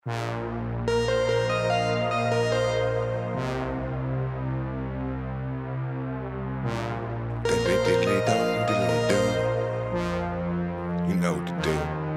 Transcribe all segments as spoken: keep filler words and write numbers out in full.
You know what to do.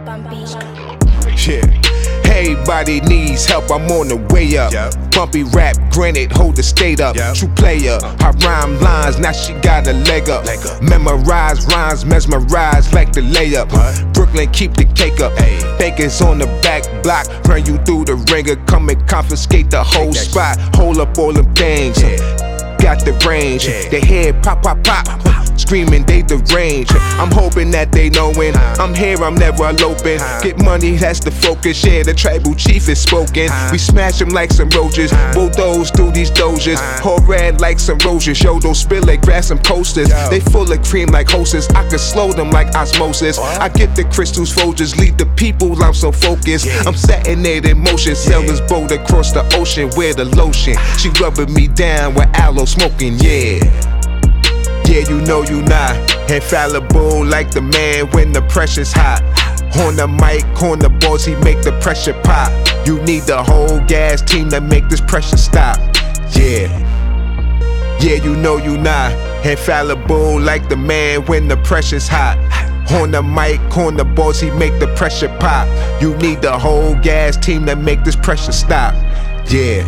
Yeah. Everybody needs help, I'm on the way up. Yep. Bumpy rap, granted, hold the state up. Yep. True player, I rhyme lines, now she got a leg up. Leg up. Memorize rhymes, mesmerize like the layup. What? Brooklyn, keep the cake up. Hey. Bakers on the back block, run you through the ringer, come and confiscate the whole that spot. Hold up all them things. Yeah. Got the range, Yeah. they head pop, pop, pop, screaming they the range. I'm hoping that they knowin' I'm here, I'm never eloping. Get money, that's the focus. Yeah, the tribal chief is spoken. We smash them like some roaches, bulldoze through these dojas. Whole red like some roses. Yo, don't spill it, grab some coasters. They full of cream like hostess. I can slow them like osmosis. I get the crystals, Folgers, lead the people. I'm so focused. I'm setting it in motion. Sail this boat across the ocean with the lotion. She rubbing me down with aloe smoking, yeah. Yeah, you know you not infallible like the man when the pressure's hot. On the mic, on the balls, he make the pressure pop. You need the whole gas team to make this pressure stop. Yeah. Yeah, you know you not infallible like the man when the pressure's hot. On the mic, on the balls, he make the pressure pop. You need the whole gas team to make this pressure stop. Yeah.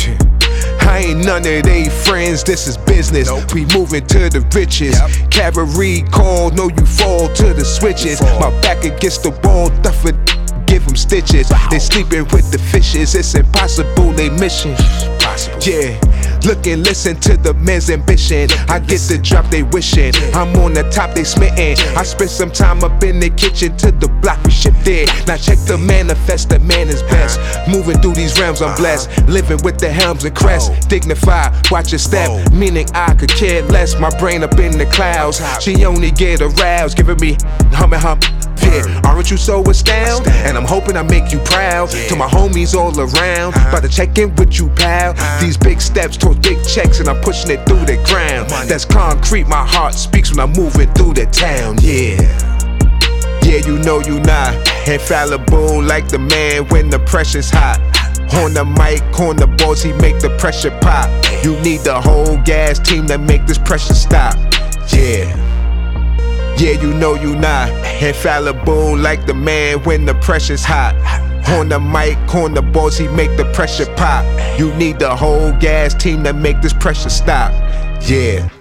I ain't none of they friends, this is business. Nope. We moving to the riches. Yep. Cavalry call, know you fall to the switches. My back against the wall, duff it, give them stitches. Wow. They sleeping with the fishes, it's impossible, they mission. Possible. Yeah. Look and listen to the men's ambition. I get the drop they wishing. I'm on the top, they smitten. I spent some time up in the kitchen to the block we shipped in. Now check the manifest, the man is best. Moving through these realms, I'm blessed. Living with the helms and crests. Dignified, watch your step. Meaning I could care less. My brain up in the clouds. She only get aroused, giving me hum and hum. Yeah, aren't you so astounded? And I'm hoping I make you proud. To my homies all around, about to check in with you, pal. These big steps towards big checks, and I'm pushing it through the ground. That's concrete, my heart speaks when I'm moving through the town. Yeah. Yeah, you know you not infallible like the man when the pressure's hot. On the mic, on the balls, he make the pressure pop. You need the whole gas team to make this pressure stop. Yeah. Yeah, you know you not infallible like the man when the pressure's hot. On the mic, on the balls, he make the pressure pop. You need the whole gas team to make this pressure stop. Yeah.